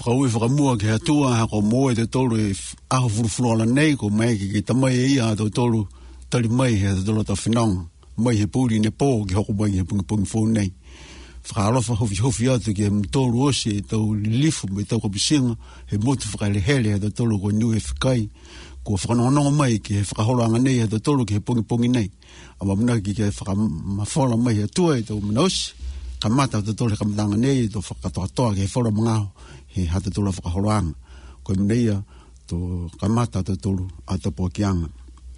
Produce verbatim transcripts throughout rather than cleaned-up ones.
whakau e whakamua ke atua ha ko moe te tolu e aho furufurola nei ko mai ki tamai e ia to tolu tali mai he te tolu ta whinanga mai he pūri ne pō ki hoko mai he pungi pungi fō nei whakaalofa hofi hofi atu ki he mtolu ose e tau lifu me tau kapisinga he motu whakalehele he te tolu ko niu e whikai ko whakanononga mai ki he whakaholanga nei he te tolu ki he pungi pungi nei ama muna ki ke whakamafola mai he atua e tau manaosi ka mata te tolu ka matanga nei to whakatoa toa ki he whora mangao he hata tolu whakaholoanga ko mneia to ka mata te tolu ata pōkianga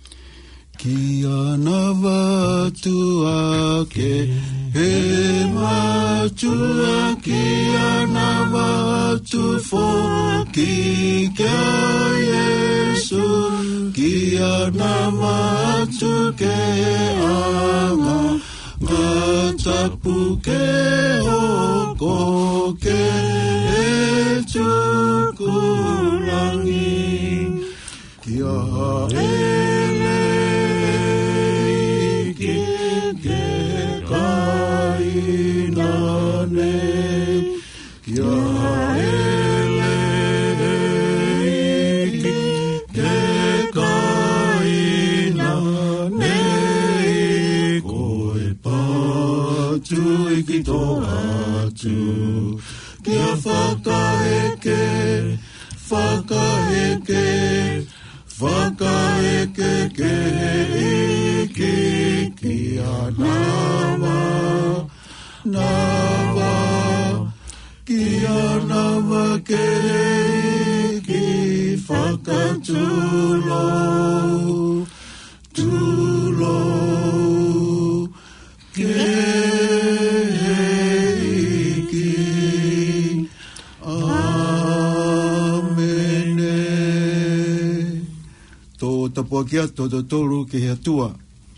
Kia na vatua ke he matua kia na vatu fo ki kia Yesu kia na vatu ke anga ngatapu ke hoko ke e tukulangi kia ele ki tō atu kia whakaheke whakaheke whakaheke ke iki kia nawa nawa kia nawa ke iki whakatulo tulo ke tapua kia to to toru ke he atua.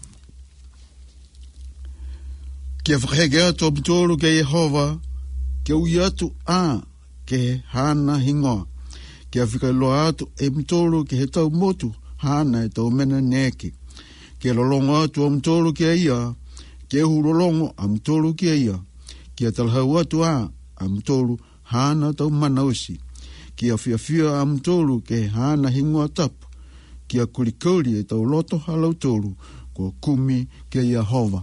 Kia whakaheke atu o toru ke Yehova, ke ui atu a ke hana hingoa. Kia whikailoa atu e mtoru ke he tau motu hana e tau mena neke. Kia lolongo atu o mtoru ke ia, ke hurolongo a mtoru ke ia. Kia talhau atu a a mtoru hana tau manausi. Kia whiawhia a mtoru ke hana hingoa tapu. Kia kurikauri e tau loto halau toru ko kumi ke Yehova.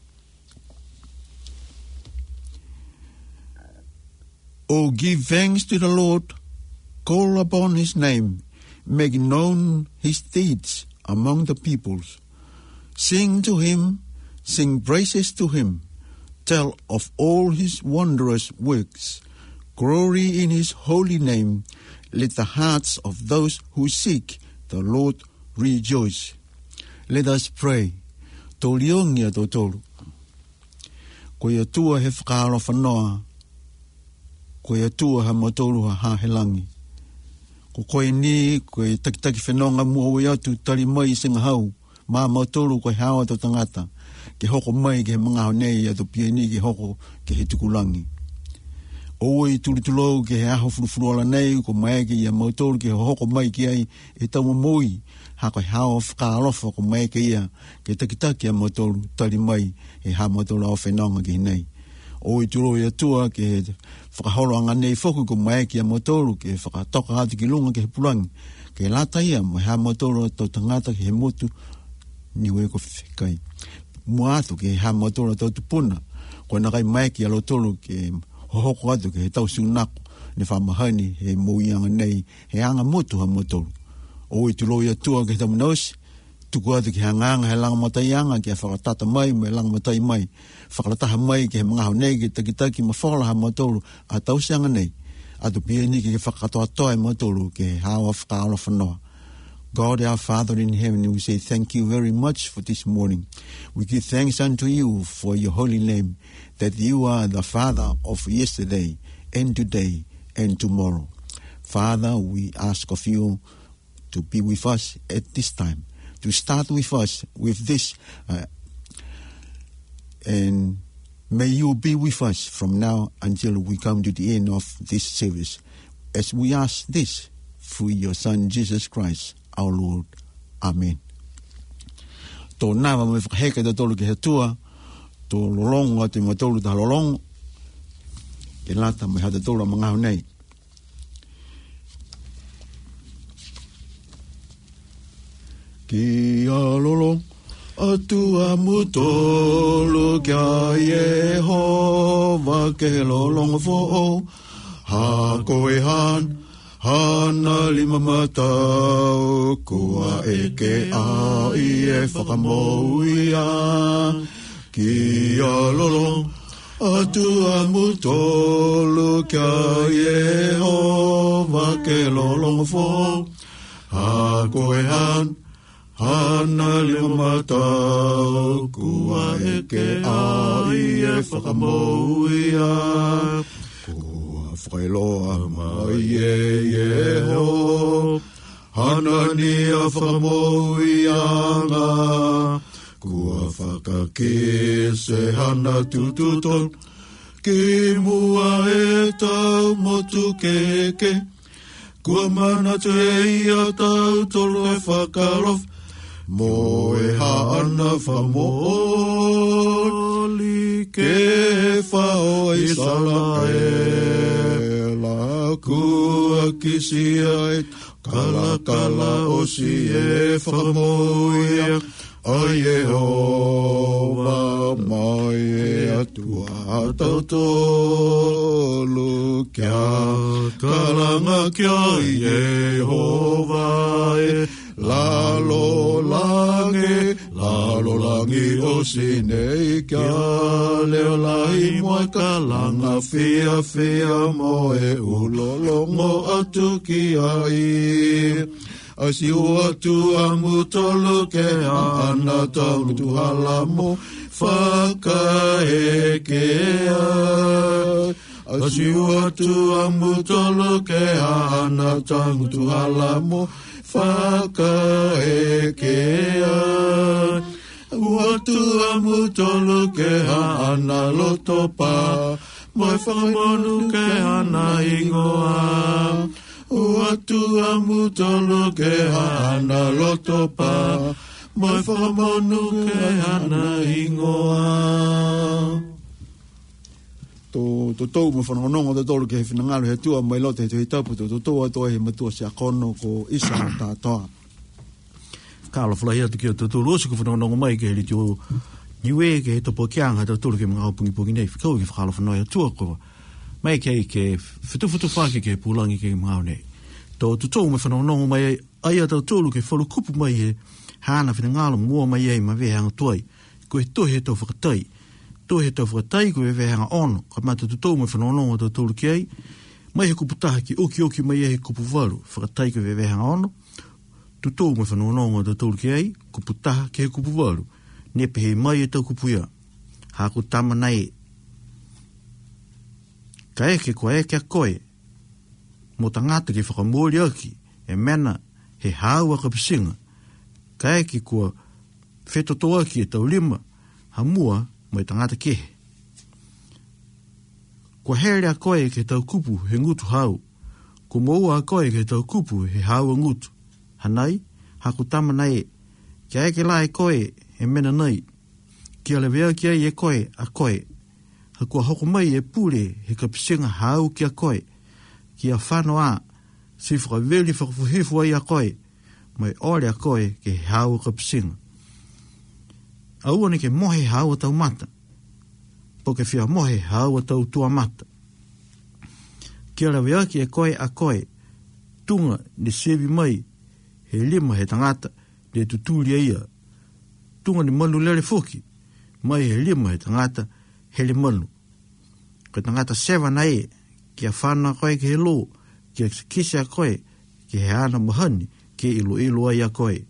Oh, give thanks to the Lord, call upon his name, make known his deeds among the peoples. Sing to him, sing praises to him, tell of all his wondrous works. Glory in his holy name, let the hearts of those who seek the Lord rejoice. Let us pray. Tō liongia tō tōru. Ko ia tua he whakaaro whanoa. Ko ia tua ha motoru ha hahelangi. Ko koe ni, koe takitaki whenonga mua i atu tari mai singa hau. Mā motoru koe hawa tō tangata. Ke hoko mai ke he mga honei atu pia ni ke hoko ke he tukulangi. Oi tulutulou ke he aho furufurola nei, ko mai ke ia motoru ke hoko mai ki ai e tau moi. Ha koe hao whakaalofa ko mai ke ia ke takitaki a motoru tari mai e ha motoru au whenonga ki nei. Oi turo ia tua ke he whakaholo anga nei whoku ko mai ke ia motoru ke whakatoka atu ki lunga ke he purangi. Ke lata ia mo ha motoru tau tangata ke he motu niwe ko whikai. Mua atu ke ha motoru tau tupuna. Ko nakai mai ke ia lotoru ke hoko atu ke he tau sunako ne whamahani he moianga nei he anga motu ha motoru. O i tulo ia tua ke tamu nausi, tuku atu ki hanganga he langa matai anga ki a whakatata mai me langa matai mai. Whakalataha mai ki he mga hau nei ki takitaki ma whakala ha motoru a tausi anga nei. Atu pia ni ki whakatoa toa motoru ke hawa whakaala whanoa. God our Father in heaven, we say thank you very much for this morning. We give thanks unto you for your holy name, that you are the Father of yesterday and today and tomorrow. Father, we ask of you to be with us at this time, to start with us with this, uh, and may you be with us from now until we come to the end of this service, as we ask this through your Son, Jesus Christ, our Lord. Amen. Tō nāwa me whakaheka te tolu ki he tua, tō lolongo te matolu ta lolongo, e lata me ha te tolu a mga nei. ki alolong atua mutolo kia Yehova ke lolong fo'o ha koe han hana lima matau kua eke a i e whakamouia ki alolong atua mutolo kia Yehova ke lolong fo'o ha koe han hana lima matau kua eke a i e whakamouia kua whailoa mai e Yeho hana ni a whakamouia ngā kua whakakese hana tututon ki mua e tau motu keke kua mana tu e ia tau tolo e whakarof mo e haana whamoli ke whao i Israela kua kisia e kala kala o si e whakamoia o Yehova mai e atua tau tolu kia kalanga kia Yehova e lalo langi, lalo langi o sinei kia leo lahi moe kalanga fia fia mo e ulolongo atu ki ai. Asi o atu amu tolu ke ana tau tu halamo whaka ekea. Asi o atu amu tolu ke ana tau tu halamo whaka ekea. Uatu amu tolu ke ana lotopa, mai whakamonu ke ana ingoa. Uatu amu tolu ke ana lotopa, mai whakamonu ke ana ingoa. Tō tō mo whanongongo te tolu ke he whinangalo he tua mai lote he tapu tō tō atoa he matua se akono ko isa tātoa. Kāla whalahia te kia tō tō rosi ko whanongongo mai ke he li tō niwe ke he topo kianga tō tōlu ke mga haupungi pungi nei whikau ke whakala whanoia tua ko mai ke ke whitu-whitu whake ke pūlangi ke mga hau nei. Tō tō tō me whanongongo mai aia tō tōlu ke whalu kupu mai he hāna whinangalo mua mai ei ma vehanga tuai ko he tohe tō whakatai. Tō he tau whakatai ko e wehanga ono, ka mata tu tō mai whanononga tō tōru ki ai, mai he kupu taha ki oki oki mai e he kupu waru, whakatai ko e wehanga ono, tu tō mai whanononga tō tōru ki ai, kupu taha ki he kupu waru, nepe he mai e tau kupu ia, hako tama nei. Ka eke ko eke a koe, mo tangata ki whakamori aki, e mena he haua ka pisinga, ka eke kua whetotoa ki e tau lima, ha mua, mai tangata kehe. Kua here a koe ke tau kupu he ngutu hau. Ko moua a koe ke tau kupu he hau a ngutu. Hanai, haku tama nei, kia eke lai koe he mena nei. Kia lewea kia i e koe a koe. Ha kua hoko mai e pule he ka pisenga hau ki a koe. Kia whano a, si whakaweli whakafuhifu ai a koe. Mai ore a koe ke he hau ka pisenga. Aua ni ke mohe haua tau mata. Po ke whia mohe haua tau tua mata. Kia rawe aki e koe a koe. Tunga ni sevi mai. He lima he tangata. Ne tuturi ia. Tunga ni manu lere fuki. Mai he lima he tangata. He le manu. Ko tangata sewa na e. Kia whana koe ke he lo. Kia kise a koe. Ki he ana mahani. Ke ilo ilo ai a koe.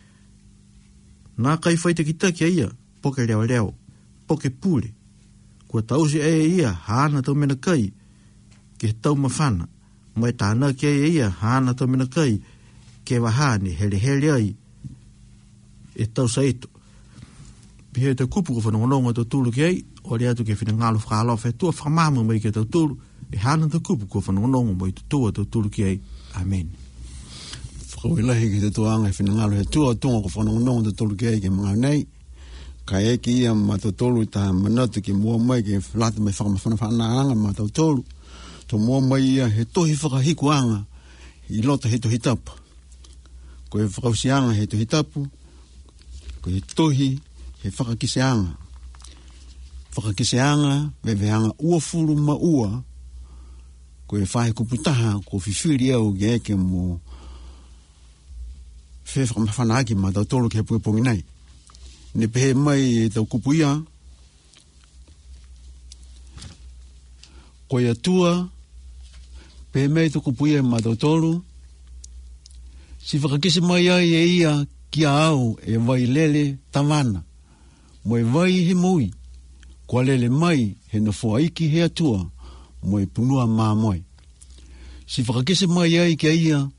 Nā kai whaita ki taki a ia, poke reo reo, poke pule. Kua tausi e ia, hāna tau mena kai, ke tau mawhana. Mai tāna ki e ia, hāna tau mena kai, ke wahane, hele hele ai, e tau sa ito. Pihe te kupu ko whanongononga tau tūlu ki ei, o rea tu ke whina ngālu whakalof, e tua whamama mai ke tau tūlu, e hāna tau kupu ko whanongononga mai tu tua tau tūlu ki ei. Amen. Whakawelahi ki te tuanga e whinangalo he tua tunga ko whanongononga te tolu ki ei ke mga nei. Ka eki ia matau tolu i taha manatu ki mua mai ke lata mai whakamawhana whanaanga matau tolu. To mua mai ia he tohi whakahiku anga i lota he tohi tapa. Ko e whakausianga he tuhi tapu, ko he tohi he whakakiseanga. Whakakiseanga, weweanga ua furu ma ua, ko e whahe kuputaha, ko whiwhiri au ge eke mo whewhaka mawhanaki ma tau tolo ke pue pongi nei. Ne pehe mai e tau kupuia, ko e atua, pehe mai tau kupuia ma tau tolo, si whakakise mai ai e ia kia au e vai lele tawana, mo e vai he mui, kua lele mai he na whaiki he atua, mo e punua maa moe. Si whakakise mai ai kia ia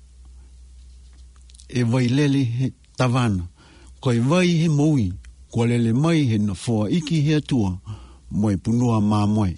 e vai lele he tawana, ko e vai he mui, kua lele mai he na whaiki he atua, mo e punua maa moe.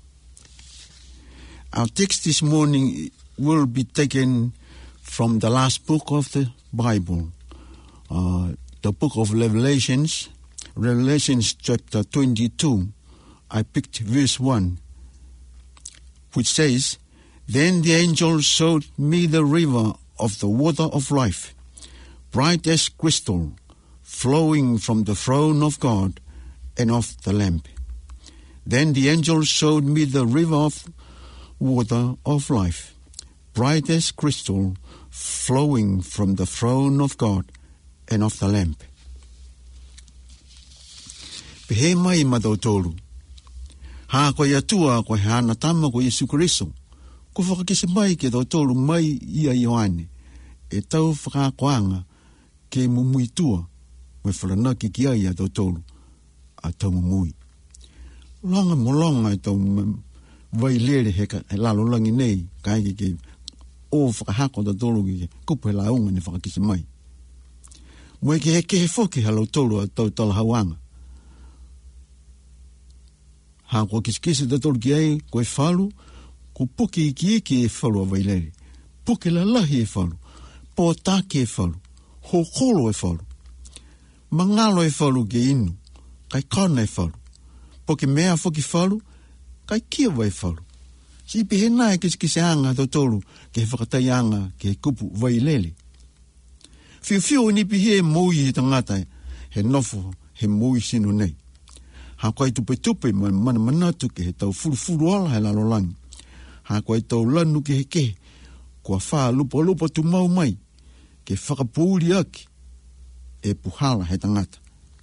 Our text this morning will be taken from the last book of the Bible, uh, the book of Revelations, Revelations chapter twenty-two. I picked verse one, which says, Then the angel showed me the river of the water of life, bright as crystal, flowing from the throne of God and of the Lamb. Then the angel showed me the river of water of life, bright as crystal, flowing from the throne of God and of the Lamb. Pehe mai matautolu. Ha koe atua koe hana tama ko Yesu Kristo. Ko whakakise mai ke tautolu mai ia Ioane. E tau whakakoanga ke mumui tua. Me wharanaki ki ai a tautolu. A tau mumui. Longa mo longa e tau vai lere he, he lalo langi nei. Ka eke ke o whakahako tautolu ki kupu he launga ne whakakise mai. Mo eke he ke he whoki ha tautolu a tau tala hawanga. Ha kua kisikisi tautolu ki ai koe whalu, ko puki iki iki e whalu a waileri. Puki la lahi e whalu, po take e whalu, ho kolo e whalu. Mangalo e whalu ke inu, kai kana e whalu. Puki mea whoki whalu, kai kiawa e whalu. Si pihe nai kisikisi anga tautolu ke he whakatai anga ke he kupu waileri. Whiu whiu ni pihe mui he tangata he nofo he mui sinu nei. Ha koe tupe tupe ma mana manatu ke he tau furu furu ala he lalolangi. Ha koe tau lanu ke he ke, kua wha lupa lupa tu mau mai, ke whakapouri aki, e puhala he tangata.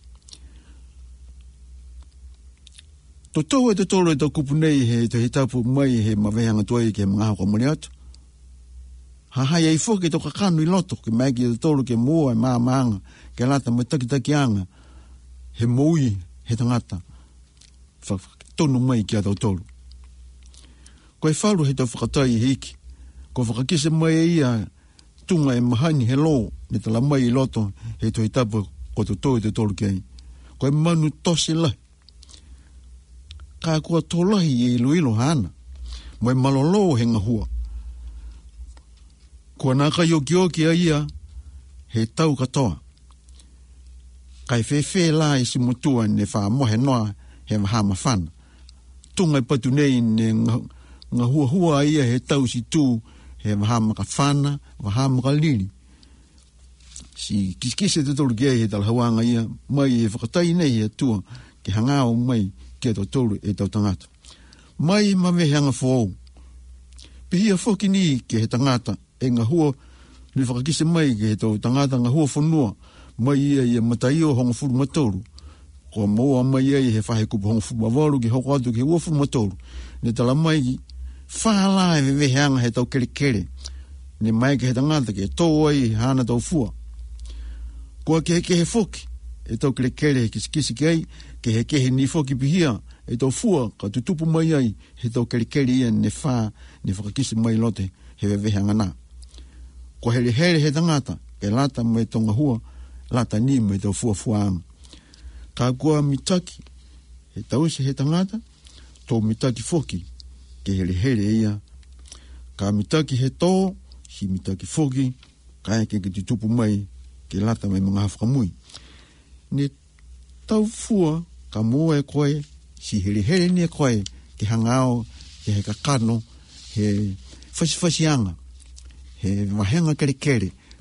To tau e te tolo e tau kupu nei he te he tapu mai he mawehanga tuai ke he mga hako mani atu. Ha hai ei whoke to kakanu i loto, ke mai ki te tolo ke mua e maa maanga, ke lata me takitaki anga, he moui he tangata, tonu mai ki a tau tolu. Koe whalu he tau whakatai hiki, ko whakakise mai e ia tunga e mahani he lo, ne tala mai i loto he toi tapu ko to toi te tolu ki ai. Koe manu tosi lahi. Ka kua tolahi e ilo ilo hana, mo e malolo he ngahua. Kua naka yoki oki a ia, he tau katoa. Kai whewhe la i si mutua ne wha mohe noa he maha mawhana. Tunga i patu nei ne ngā hua hua ia he tau si tū he maha maka whana, maha maka liri. Si kiskise te tolu ki he talahawanga ia, mai e whakatai nei he tua ke hangao mai ke tau tolu e tau tangata. Mai ma me hanga whou. Pihia whoki ni ke he tangata e ngā hua ni whakakise mai ke he tau tangata ngā hua whanua. Mai ia ia matai o honga furu matoru. Ko moa mai ia he whahe kupu honga furu mawaru ki hoko atu ki ua furu matoru. Ne tala mai ki whaala e weweheanga he tau kere kere. Ne mai ke he tangata ke tō ai hana tau fua. Kua ke he ke he whoki e tau kere kere he kisikisi ki ai ke he ke he ni whoki pihia e tau fua ka tutupu mai ai he tau kere kere ia ne wha ne whakakisi mai lote he weweheanga nā. Kua here here he tangata ke lata mai tonga hua lata ni me tau fua fuaanga. Ka kua mitaki, he tausi he tangata, tō mitaki foki, ke here here ia. Ka mitaki he tō, si mitaki foki, ka eke ke tutupu mai, ke lata mai mga hawhakamui. Ne tau fua, ka mua e koe, si here here ni e koe, ke hangao, ke he kakano, he whasifasianga, he wahenga kere kere,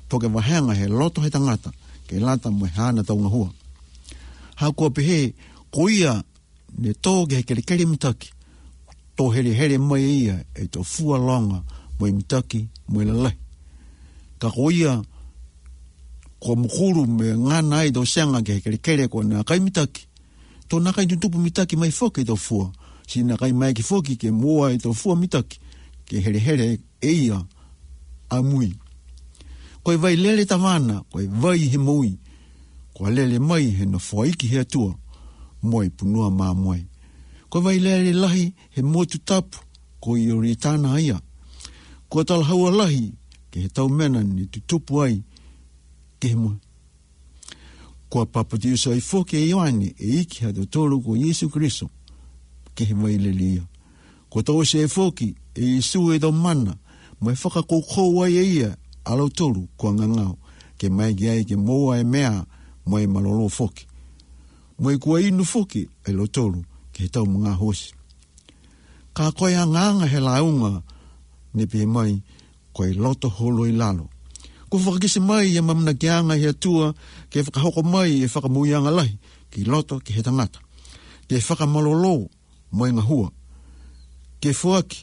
po ke wahanga he loto he tangata, ke lata mo hana taunga hua. Ha kua pehe, ko ia ne tō ke he kere kere mitaki, tō here here mai ia e tō fua longa mo i mitaki mo i lalai. Ka ko ia, ko mukuru me ngana ai tō seanga ke he kere kere ko na kai mitaki, tō na kai tutupu mitaki mai foke tō fua, si na kai mai ki foki ke mua e tō fua mitaki, ke here here e ia a mui. Koe vai lele tawana, koe vai he mui, koe lele mai he no whaiki he atua, moi punua mā moi. Koe vai lele lahi he motu tapu, koe i ori tāna ia. Koe tala haua lahi, ke he tau mena ni tutupu ai, ke he moi. Koe papati uso ai foke e Ioane, e iki hato tolu ko Yesu Kristo, ke he vai lele ia. Koe tau se e foki, e isu e tau mana, mo e whakakokou ai e ia, alau tolu kua ngangau, ke mai ki ai ke moa e mea, mo e malolo foki. Mo e kua inu foki, e lo tolu, ke he tau mga hosi. Ka koe a nganga he launga, ne pe mai, koe loto holo i lalo. Ko whakakisi mai e mamna ki anga he atua, ke whakahoko mai e whakamuyanga lahi, ki loto ki he tangata. Ke whakamalolo, mo e ngahua. Ke fuaki,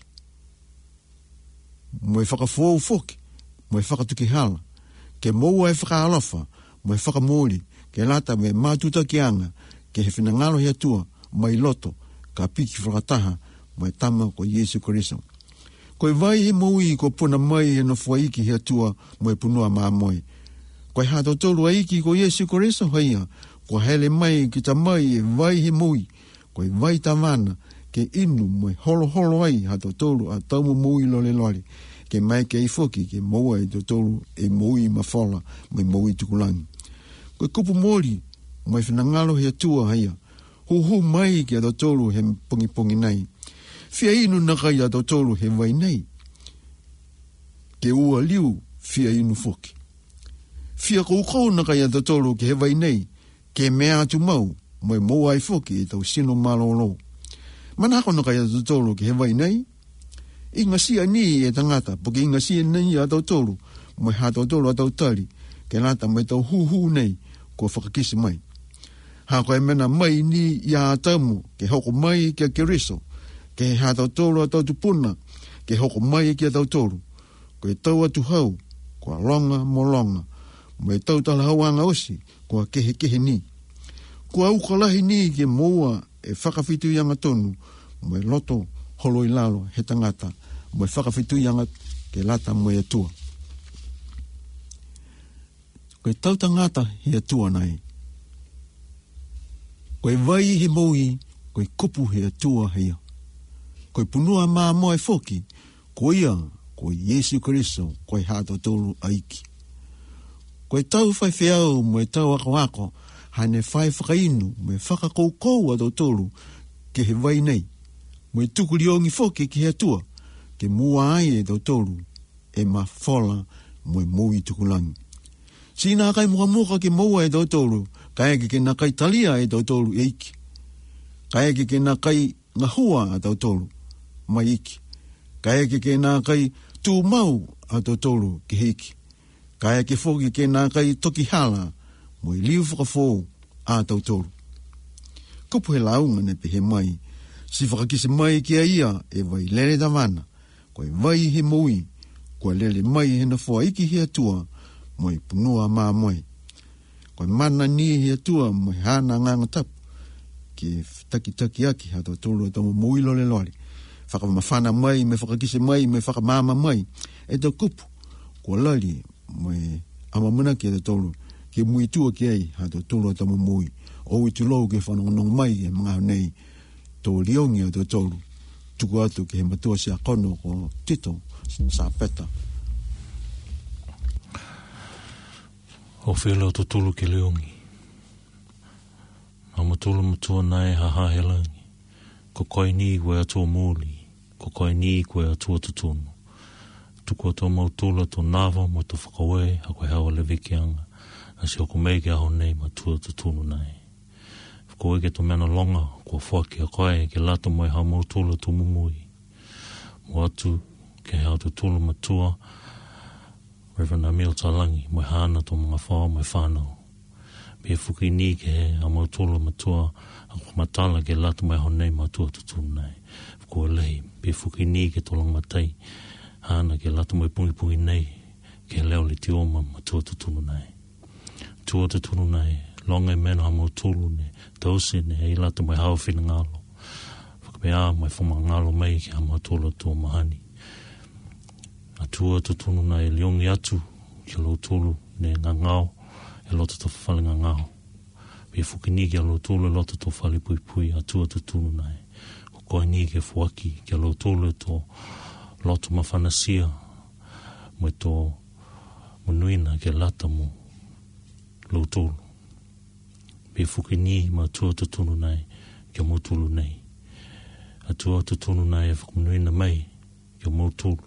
mo e whakafou foki, mo e whakatuki hala, ke moua e whakaalofa, mo e whakamori, ke lata me mātuta ki anga, ke he whinangalo he atua, mai loto, ka piki whakataha, mo e tama ko Yesu Kristo. Koe vai he moui ko puna mai he no whaiki he atua, mo e punua maa moi. Koe hato tolu aiki ko Yesu Kristo haia, ko hele mai ki ta mai e vai he moui, koe vai tamana, ke inu mo e holo holo ai hato tolu a taumu moui lole lole, ke mai ke i foki, ke moua e tolu e moui mawhala, mo e moui tukulangi. Koe kupu mori, mo e whinangalo he atua haia, hu hu mai ke ato tolu he pongi pongi nei. Fia inu nakai ato tolu he vai nei. Ke ua liu, fia inu foki. Fia kou nakai ato tolu ke he vai nei, ke mea atu mau, mo e moua i foki e tau sino malolo. Mana hako nakai ato tolu ke he vai nei, inga sia ni e tangata, poke inga sia ni a tau tolu, mo e hato tolu a tau tari, ke lata mo e tau hu hu nei, ko whakakisi mai. Hako e mena mai ni ia atamu, ke hoko mai ke keriso, ke hato tolu a tau tupuna, ke hoko mai ke tau tolu, ko e tau atu hau, ko a longa mo longa, mo e tau tala hauanga osi, ko a kehe kehe ni. Ko a ukalahi ni ke moua e whakawhitu ianga tonu, mo e loto holo i lalo he tangata, mo e whakawhitu ianga ke lata mo e atua. Ko e tau tangata he atua nei. Ko e vai he moui, ko e kupu he atua heia. Ko e punua maa mo e foki, ko ia, ko e Yesu Kristo, ko e hato tolu aiki. Ko e tau whai whiau mo e tau ako ako, hane whai whakainu, mo e whakakoukou a tolu, ke he vai nei. Mo e tukuri ongi foki ki he atua, ke mua ai e tolu, e ma whola mo e moui tukulangi. Sina kai muka muka ke moua e tolu, ka eke ke na kai talia e tolu eiki. Ka eke ke na kai ngahua a tolu, mai iki. Ka eke ke na kai tū mau a tolu ke heiki. Ka eke foki ke na kai toki hala, mo e liu whakafou a tolu. Kupu he launga ne pe he mai, si whakakise mai ki a ia e vai lele tamana, koe vai he moui, koe lele mai he na whua iki he atua, mo e punua maa moe. Koe mana ni he atua mo e hana nganga tapu, ke taki taki aki hato tolu atomo moui lole lole. Whakamawhana mai, me whakakise mai, me whakamama mai, e tau kupu, kua lali mo e amamuna ki hato tolu, ke mui tua ki ei hato tolu atomo moui, o i tulou ke whanongonong mai e mga nei, tō liongi hato tolu, tuku atu ke he matua si a kono ko tito, sa peta. O whila o tulu ke leongi. Ma matula matua nai ha ha he langi. Ko koi ni koe atua mūli. Ko koi ni koe atua tutunu. Tuku atua mautula tō nava mo tō whakawe ha koe hawa le vikianga. A si oko mei ke aho nei matua tutunu nai. Ko eke tō mena longa kua whaki a koe ke lata mo e ha mautula tō mumui. Mo atu ke hea tutulu matua Reverend Emil Talangi, mai hana tō mga whao, mai whānau. Pia whuki ni ke he, a mautolo matua, a kumatala ke lata mai honei matua tutunu nei. Kua lei, pia whuki ni ke tōlang matai, hana ke lata mai pungi pungi nei, ke leo le tioma matua tutunu nei. Tua tutunu nei, longa mena a mautolo ne, tausi ne, e lata mai hao whina ngalo. Whakapea mai whama ngalo mai ke a mautolo tō mahani. A tua tutunu nei, leongi atu, ke lo tolu ne ngā ngao, e loto to whale ngā ngao. Pia whuki ni ke lo tolu e loto to whale pui pui, a tua tutunu nei. Ko koe ni ke fuaki, ke lo tolu e to loto mawhanasia, mo to munuina ke lata mo lo tolu. Pia whuki ni ma tua tutunu nei, ke mo tolu nei. A tua tutunu nei e whakamunuina mai, ke mo tolu.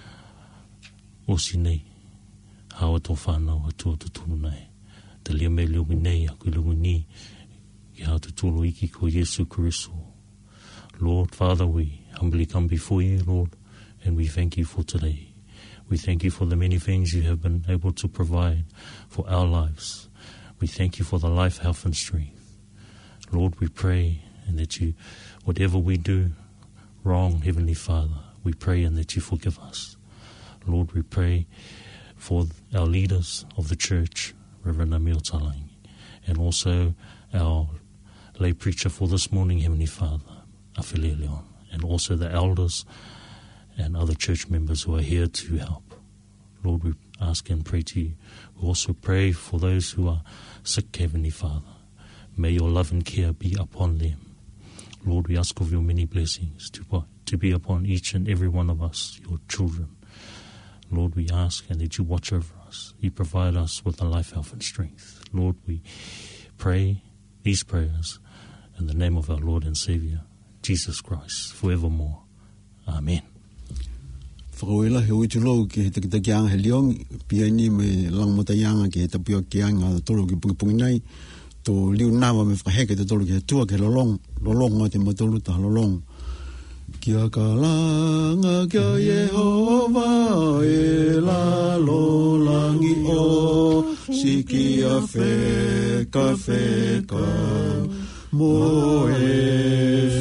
Osi nei, hawa tō whānau a tua tutunu nei. Te lia me liungi nei a kui lungu ni, ki hao tutulu iki ko Yesu Christo. Lord, Father, we humbly come before you, Lord, and we thank you for today. We thank you for the many things you have been able to provide for our lives. We thank you for the life, health, and strength. Lord, we pray and that you, whatever we do wrong, Heavenly Father, we pray and that you forgive us. Lord, we pray for our leaders of the church, Reverend Emil Talangi, and also our lay preacher for this morning, Heavenly Father, Awhile Leon, and also the elders and other church members who are here to help. Lord, we ask and pray to you. We also pray for those who are sick, Heavenly Father. May your love and care be upon them. Lord, we ask of your many blessings to, to be upon each and every one of us, your children. Lord, we ask and that you watch over us. You provide us with the life, health, and strength. Lord, we pray these prayers in the name of our Lord and Savior, Jesus Christ, forevermore. Amen. Whakawela he uitulou ki he takitakianga he leong, pia ni me langmatayanga ki he tapio kianga the tolo ki pungi pungi nei, to liu nawa me whakaheke te tolo ki he tua ki he lolong, lolong ngā te matolu ta lolong. Kia kalanga kia Yehova e la lo langi o sikia wheka wheka mo e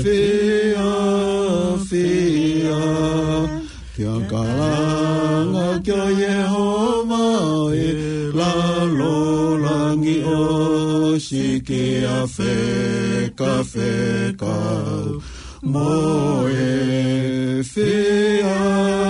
whia whia. Kia kalanga kia Yehova e la lo langi o sikia wheka wheka mo e whia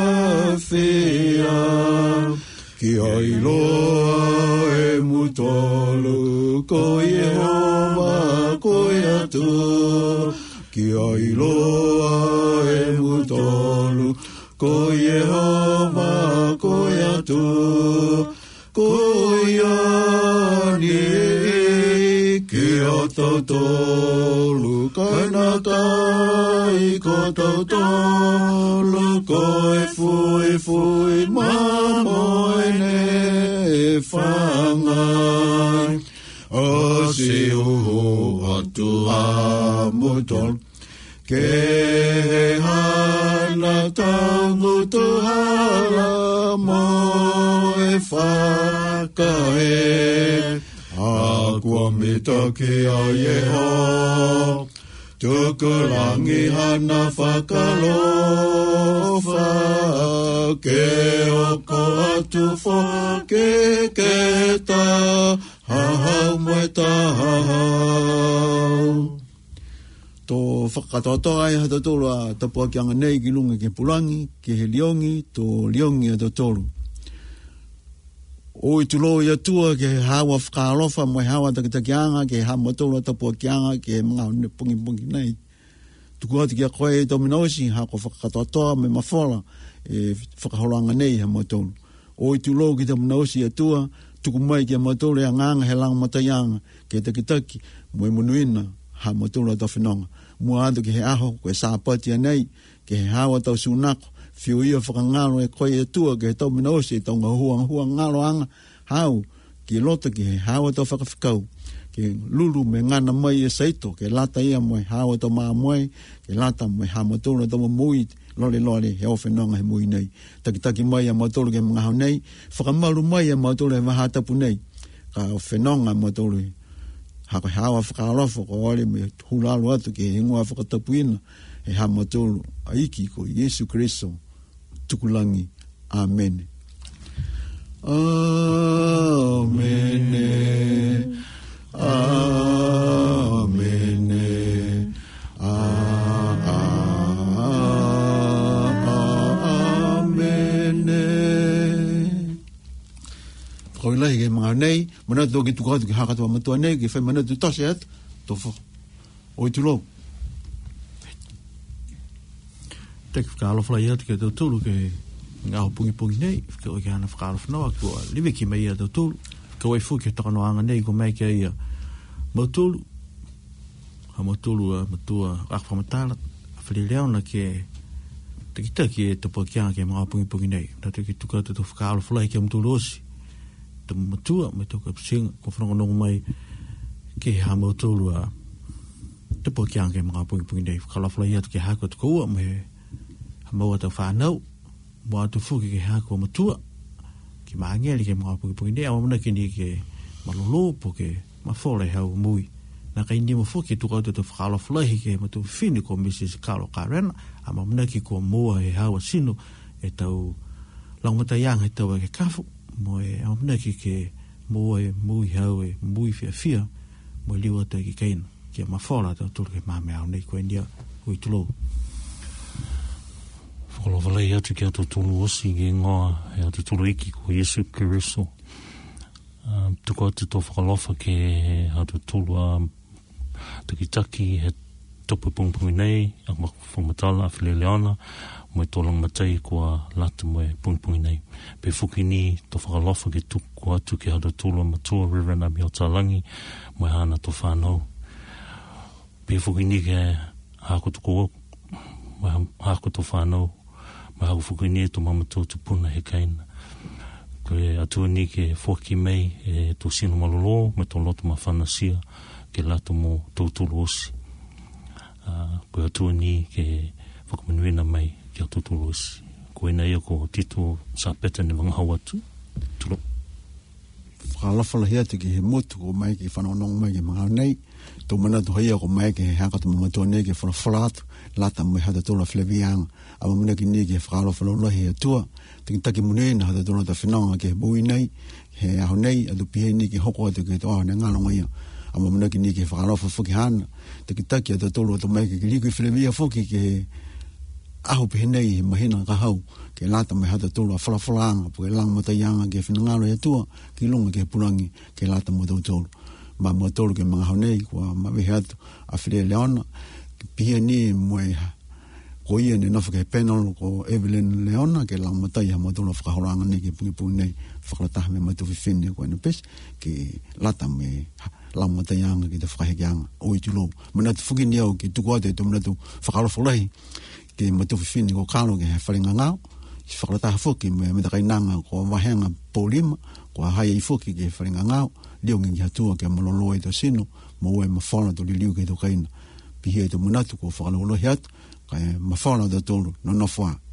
whia. Ki ailoa e mutolu ko Yehova ko atu. Ki ailoa e mutolu ko Yehova ko atu. Ko iani ki atotolu kanakai ko totolu ko e fui fui mamoi ne whangai. Asi uhu atu amutol ke hana tangu tuhala mo e whakae. Akua mita ki a Yeho, tukulangi hana whakalofa, ke oko atu wha ke ke ta, hahau moe ta hahau. Tō whakatotoa ai hata tōru a tapua ki anga nei ki lunga ke pulangi, ke he liongi, tō liongi hata tōru. O i tulo ia tua ke hawa whakaalofa mo hawa takitakianga ke ha motola tapua kianga ke mga pungi pungi nei. Tuku ati kia koe e dominosi ha ko whakatotoa me mawhola e whakahoranga nei ha motola. O i tulo ki dominosi ia tua tuku mai ke motola ia nganga he lang matayanga ke takitaki mo e munuina ha motola ta whinonga. Mua atu ke he aho ko e sāpati nei ke he hawa tau sunako. Whiu ia whakangalo e koe e tua ke he tau minausi e taunga huang huang ngalo anga hau ki lota ki he hawa tau whakawhikau ke lulu me ngana mai e saito, ke lata ia moe hawa to maa moe, ke lata moe ha matolo to mui, lole lole he ofenonga he mui nei. Taki taki mai a matolo ke mga hau nei, whakamaru mai a matolo he maha tapu nei, ka ofenonga matolo haka hawa whakarofo ko ole me hulalu atu ke hingua whakatapuina he ha matolo aiki ko Yesu Kristo tukulangi. Amen. Amen. Amen. Amen. Ko lai ke mga nei, mana to ke tukau ke haka to matua nei ke fai mana to tosiat to fo. Oi tu lo. Tek ka lo fly out ke to tulu ke ngā pungi pungi nei, whika oi ke hana whakarof noa, kua liwe ki mei a tau tūlu, ka wai fuki takano anga nei, ko mai ke ia mautulu, ha mautulu a matua akwa matala, a whiri leona ke takitaki e tapo kia ke mga pungi pungi nei, na te ki tuka te tu whakarof lai ke mautulu osi, te matua, me toka pisinga, ko whanongonongo mai ke ha mautulu a tapo kia ke mga pungi pungi nei, whakarof lai atu ke hako tuka ua, me ha maua tau whanau, mo atu fuki ke hako matua ki maangeli ke mga puki-puki ne awa mana kini ke malolo po ke mawhole hau mui na kai ni mo fuki tuka tu tu whakalo flahi ke matu fini ko Missus Carlo Karena ama mana ki ko mua he hau sino e tau langmata yang he tau ke kafu mo e ama mana ki ke mua e mui hau e mui fia fia mo liwa ta ki kaina ke mawhola tau tulu ke mame au nei koe ndia hui tulo. Whakalawalei atu ki atu tulu osi ki ngoa e atu tulu iki ko Yesu Kiriso. Um, tuko atu tō whakalofa ke atu tulu a takitaki he topu pungpungi nei, a whakamatala a while leona, mo e tōlang matai kua lata mo e pungpungi nei. Pe whuki ni tō whakalofa ke tuku atu ki atu tulu a matua Reverend Abi o Talangi, mo e hana tō whanau. Pe whuki ni ke hako tuko mo e hako tō whanau, ma hau whukai ne to mama tō tupuna he kaina. Koe atua ni ke whoki mei e tō sino malolo, me tō loto ma whanasia ke lato mo tōtulu osi. Uh, koe atua ni ke whakamanuina mai ki a tōtulu osi. Koe na ia ko tito sa peta ne mga hau atu. Tulo. Whakalawhalahi atu ki he motu ko mai ki whanonong mai ki mga nei. Tō mana tu haia ko mai ke he hakatu mamatua nei ke whalawhala atu. Lata mai hata tōla whilewianga. Ama muna ki ni ke whakalawhalahi atua. Tiki taki mune na hata tōla ta whenanga ke bui nei. He aho nei atu pihe ni ke hoko atu ke toa ne ngalonga ia. Ama muna ki ni ke whakalawha whuki hana. Tiki taki atu tōla atu mai ke liku i whilewia whuki ke aho pihe nei he mahina ka hau. Ke lata mai hata tōla whalawhalanga. Po ke lang matayanga ke whenangalo ia tua. Ki lunga ke purangi ke lata mo tau tōla. Ma mo tōla ke mga hau nei kua mawehe atu a while leona. Pia ni moe ko ia ne nofa ke panel ko Evelyn Leona ke lang matai ha motola whakahoranga ni ke pungi pungi nei whakalataha me matu whiwhine ko ena pes ke lata me lang matai anga ke te whakaheke anga oi tulo. Manatu whuki ni au ke tuku ate to manatu whakalofolahi ke matu whiwhine ko kalo ke he whalinga ngao ki whakalataha whuki me me takai nanga ko wahenga pōlima ko haia i whuki ke whalinga ngao leo ngingi hatua ke malolo e to sino mo ue mawhala to li liu ke to kaina. Pihe to manatu ko whakalolohi atu, kaya mawhala da tolu, no nofua.